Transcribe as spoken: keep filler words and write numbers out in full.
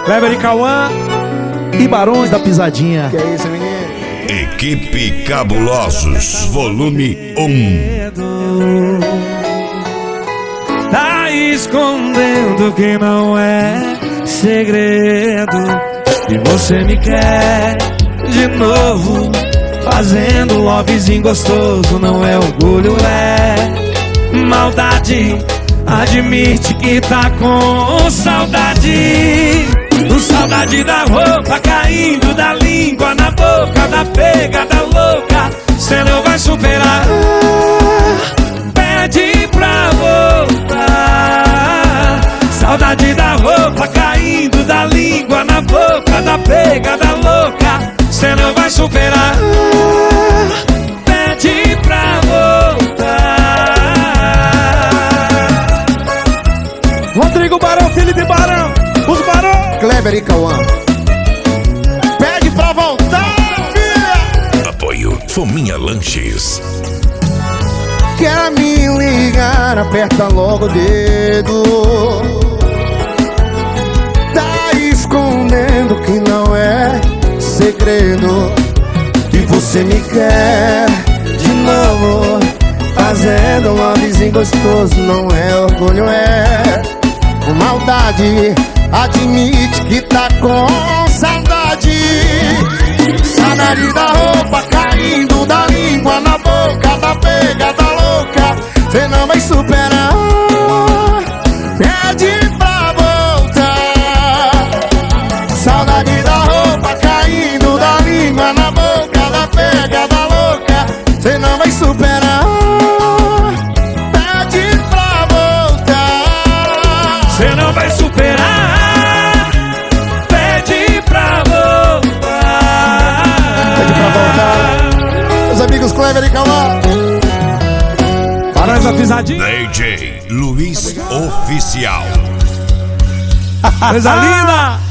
Kleber e Cauã e Barões da Pisadinha. Que é isso, menino? Equipe Cabulosos, volume um. Tá escondendo que não é segredo, e você me quer de novo, fazendo lovezinho gostoso. Não é orgulho, é maldade. Admite que tá com saudade. Saudade da roupa caindo, da língua na boca, da pegada louca. Cê não vai superar. Pede pra voltar. Saudade da roupa caindo, da língua na boca, da pegada louca. Cê não vai superar. Pede pra voltar. Rodrigo Barão, Felipe Barão, os Barão, Kleber e Cauã. Pede pra voltar, filha. Apoio Fominha Lanches. Quer me ligar, aperta logo o dedo. Tá escondendo que não é segredo, que você me quer de novo, fazendo um lovezinho gostoso. Não é orgulho, é maldade. Admite que tá com saudade. Saudade da roupa caindo, da língua na boca, da pegada louca. Cê não vai superar. Pede pra voltar. Saudade da roupa caindo, da língua na boca, da pegada louca. Cê não vai superar. Pede pra voltar. cê não vai superar. Meus amigos Kleber e Cauã. Barões da Pisadinha. D J Luiz Oficial. Coisa linda.